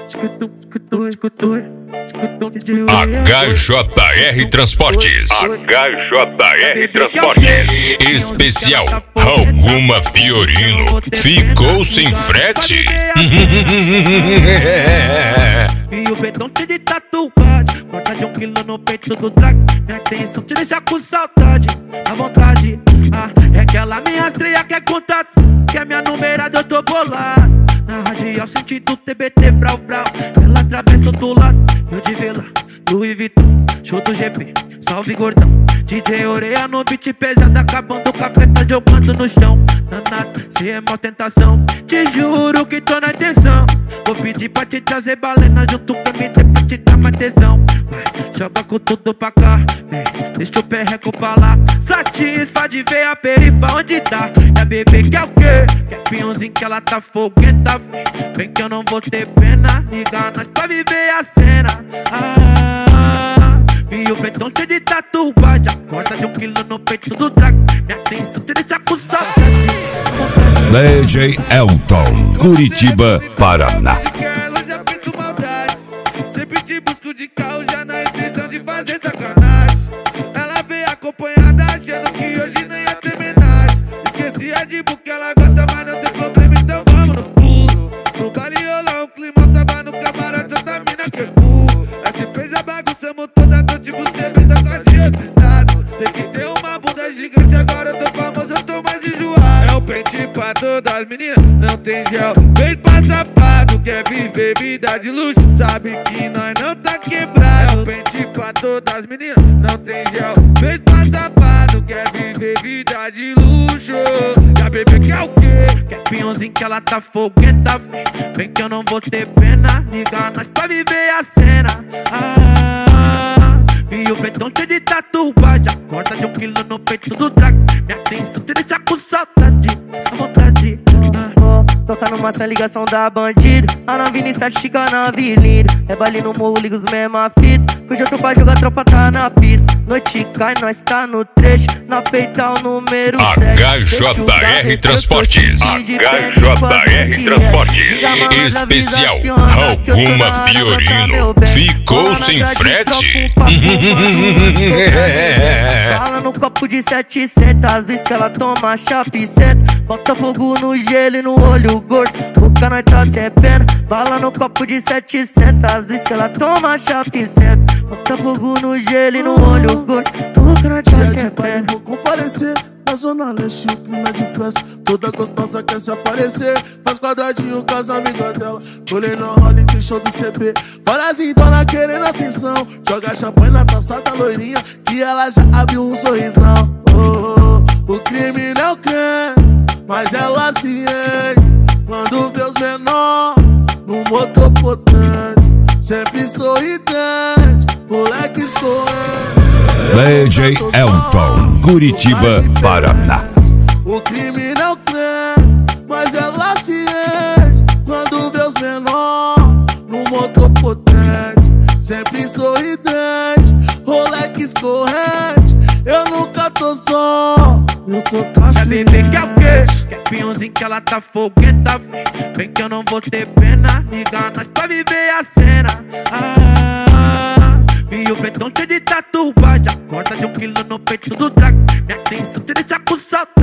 HJR Transportes. HJR Transportes. Especial Alguma Fiorino. Ficou sem frete? E o betão cheio de tatuagem, corta de 1 quilo no peito do drag. Minha intenção te deixar com saudade, à vontade. É que ela me rastreia, quer contato, que é minha numerada, eu tô bolado. Na radial sentido TBT, brau brau. Ela atravessa do lado, eu de vela, Louis Vuitton, show do GP, salve gordão. DJ Oreia no beat pesado, acabando com a festa, jogando no chão. Danado, cê é mó tentação, te juro que tô na intenção. Vou pedir pra te trazer balena junto com MT pra te dar mais tesão. Vai, joga com tudo pra cá, vem, deixa o perreco pra lá. Satisfaz de ver a perifa onde tá. É a bebê que é o quê? Que é pinhãozinho que ela tá foguenta. Vem que eu não vou ter pena, liga nós pra viver a cena. E o betão cheio de tatuagem, corta de 1 quilo no peito do drag. Minha atenção te deixa com saudade. DJ Elton, Curitiba, Paraná. Ela já penso maldade, sempre te busco de carro já na intenção de fazer sacanagem. Ela veio acompanhada achando que hoje nem ia ter homenagem. Esqueci a de porque ela gosta, mas não tem problema, então vamos no pulo. No baile rolou um clima, tava no camarote, essa mina que é burro. SP já bagunçamos toda noite, você pensa com a dia do estado. Tem que ter uma bunda gigante, agora eu tô famoso, eu tô mais enjoado. É o pente pra todas as meninas, não tem gel. Vem pra safado, quer viver vida de luxo, sabe que nós não tá quebrado. É o pente pra todas as meninas, não tem gel. Vem pra safado, quer viver vida de luxo. E a bebê que é o quê? Que é pinhãozinho que ela tá foguenta. Vem que eu não vou ter pena, liga nós pra viver a cena. E o betão cheio de tatuagem, corta de 1 quilo no peito do drag. Minha atenção te deixa com saudade, à vontade. Toca numa sem ligação da bandida. A nave iniciante fica na avenida. É baile no morro, liga os mesma fita. Hoje eu tô pra jogar, tropa tá na pista. Noite cai, nós tá no trecho. Na peita o número 7. HJR Transportes. HJR Transportes. Especial Alguma Fiorino. Ficou sem frete? Fala no copo de 700, às vezes que ela toma chapiceta. Bota fogo no gelo e no olho gordo, o cana tá sem pena. Bala no copo de 700, às vezes que ela toma chapiceta. Bota fogo no gelo e no olho gordo, o cana tá sem pena. Vou comparecer na zona leste, o clima de festa. Toda gostosa quer se aparecer, faz quadradinho com as amigas dela. Colei no role, tem show do CP. Várias lindona querendo atenção, joga champanhe na taça da loirinha, que ela já abriu um sorrisão. O crime não quer, mas ela se ergue quando vê os menor no motor potente, sempre sorridente, moleque escorrente. DJ Elton, Curitiba, Paraná. O crime não crê, mas ela se ergue quando vê os menor no motor potente, sempre sorridente, moleque escorrente. Eu nunca tô só, eu tô castrante. É a bebê que é o quê? Que é pinhãozinho que ela tá foguenta. Vem que eu não vou ter pena, liga nós pra viver a cena. E o betão cheio de tatuagem, corta de 1 quilo no peito do drag. Minha atenção te deixa com saudade.